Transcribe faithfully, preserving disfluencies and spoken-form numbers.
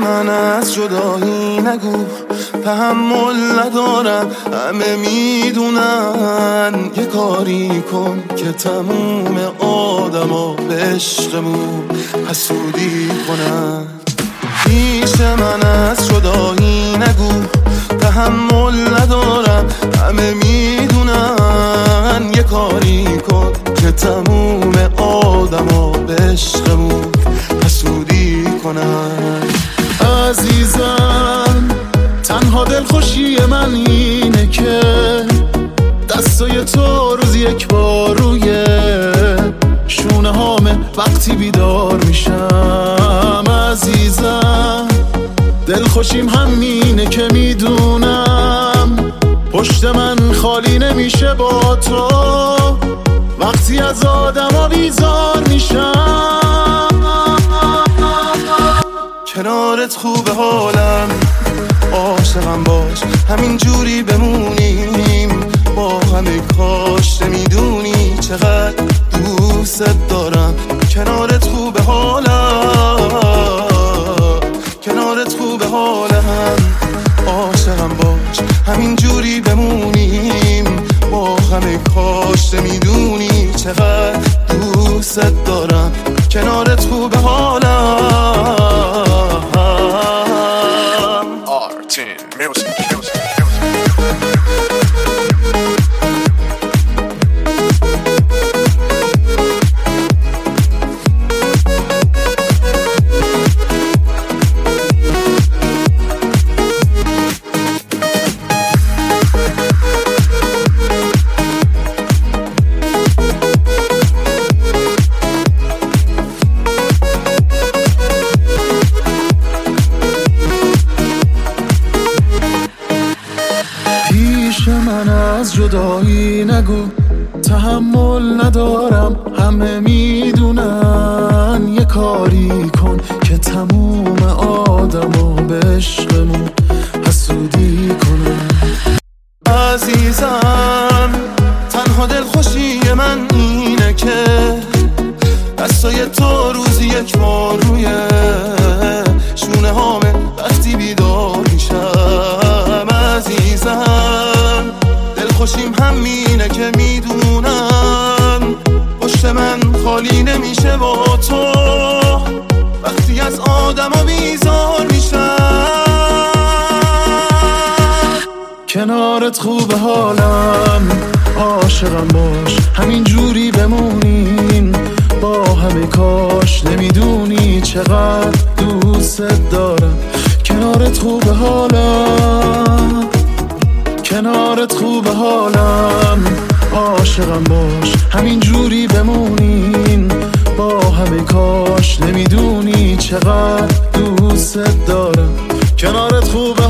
من از جدایی نگو، تحمل ندارم، همه میدونن. یه کاری کن که تموم آدما به عشقمون حسودی کنن. پیش من از جدایی نگو، تحمل ندارم، همه میدونن. یه کاری کن که تموم آدما به عشقمون حسودی کنن. عزیزم تنها دلخوشی من اینه که دستای تو روز یک بار روی شونه هامه وقتی بیدار میشم. عزیزم دلخوشیم همینه که میدونم پشت من خالی نمیشه با تو وقتی از آدم بیزار میشم. کنارت خوبه حالم، عاشقم باش، همین جوری بمونیم با همه. کاش نمیدونی چقدر دوست دارم. کنارت خوبه حالم، کنارت خوبه حالم، عاشقم باش، همین جوری بمونیم با همه. کاش نمیدونی چقدر دوست دارم. کنارت خوبه حالم. آرتین میوزیک من از جدایی نگو، تحمل ندارم، همه میدونن. یه کاری کن که تموم آدما به عشقمون حسودی کنن. عزیزم تنها دلخوشی من اینه که دستای تو روزی یک بار روی شونه هامه وقتی بیدار میشم. عزیزم دلخوشیم همینه که میدونم پشت من خالی نمیشه با تو وقتی از آدم بیزار میشم. کنارت خوبه حالم، عاشقم باش، همین جوری بمونیم با همه. کاش نمیدونی چقدر دوست دارم. کنارت خوبه حالم، کنارت خوبه حالم، عاشقم باش، همین جوری بمونیم با همه. کاش نمیدونی چقدر دوست دارم. کنارت خوبه